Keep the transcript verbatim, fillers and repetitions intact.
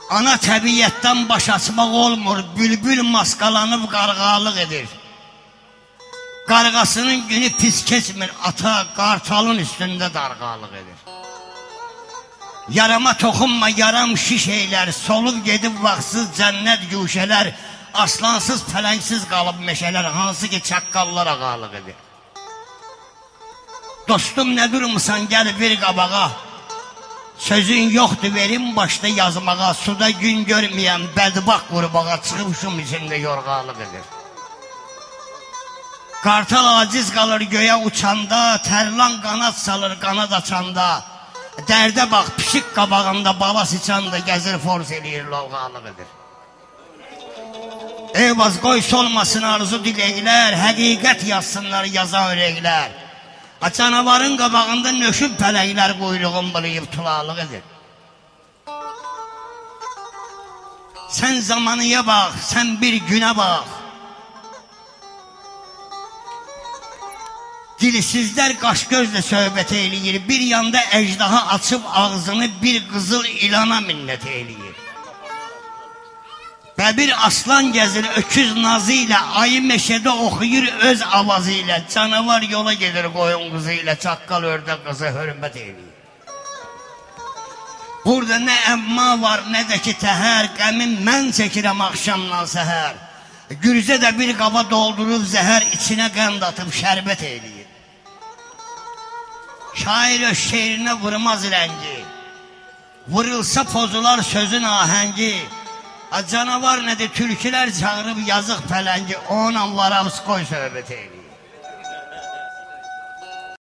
Ana təbiyyətdən baş açmaq olmur, bülbül maskalanıb qarğalıq edir. Qarğasının günü pis keçmir, ata qartalın üstündə darğalıq edir. Yarama toxunma, yaram şiş eylər, solub gedib vaxtsız cənnət güşələr, aslansız, fələnksiz qalıb meşələr, hansı ki çaqqallara qalıq edir. Dostum, nə durmusan, gəl bir qabağa, sözün yoxdur, verim başda yazmağa, suda gün görməyən bədbax qurbağa, çıxmışım içində yorğalıq edir. Qartal aciz qalır göyə uçanda, tərlan qanad salır qanad açanda, dərdə bax, pişik qabağında bala sıçanda, gəzir forz eləyir, lovğalıq edir. Eyvaz, qoy solmasın arzu diləklər, həqiqət yazsınlar yazan ürəklər. Canavarın qabağında nöşüb pələklər, quyruğun bılıyıb tulalıq edir. Sən zamanıya bax, sən bir günə bax. Dilsizlər qaş gözlə söhbət eləyir, bir yanda əcdaha açıb ağzını bir qızıl ilana minnət eləyir. Bəbir aslan gəzir öküz nazı ilə, ayı meşədə oxuyur öz avazı ilə, canavar yola gedir qoyun qızı ilə, çaqqal ördə qızı hörmət eləyir. Burada nə əmma var, nə də ki təhər, qəmin mən çəkirəm axşamdan səhər. Gürzə də bir qaba doldurub zəhər, içinə qənd atıb şərbət eləyir. Şair öz şeirinə vurmaz rəngi, vurulsa pozular sözün ahəngi. Canavar nədir, türkülər çağırıb yazıq pələngi, onunla varavs qoy söhbət eləyir.